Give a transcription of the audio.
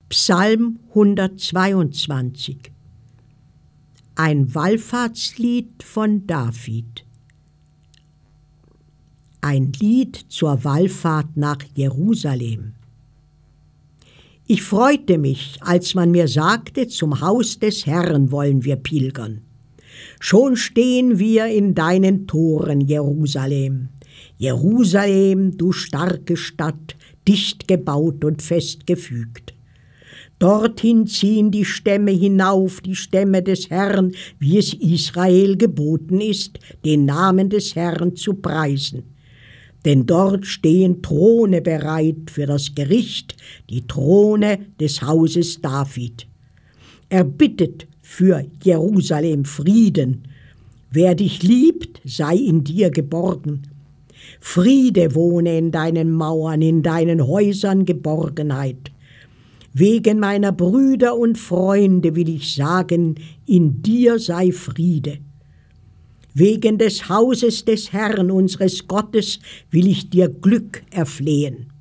Psalm 122. Ein Wallfahrtslied von David. Ein Lied zur Wallfahrt nach Jerusalem. Ich freute mich, als man mir sagte, zum Haus des Herrn wollen wir pilgern. Schon stehen wir in deinen Toren, Jerusalem. Jerusalem, du starke Stadt, dicht gebaut und fest gefügt. Dorthin ziehen die Stämme hinauf, die Stämme des Herrn, wie es Israel geboten ist, den Namen des Herrn zu preisen. Denn dort stehen Throne bereit für das Gericht, die Throne des Hauses David. Er bittet für Jerusalem Frieden. Wer dich liebt, sei in dir geborgen. Friede wohne in deinen Mauern, in deinen Häusern Geborgenheit. Wegen meiner Brüder und Freunde will ich sagen, in dir sei Friede. Wegen des Hauses des Herrn, unseres Gottes, will ich dir Glück erflehen.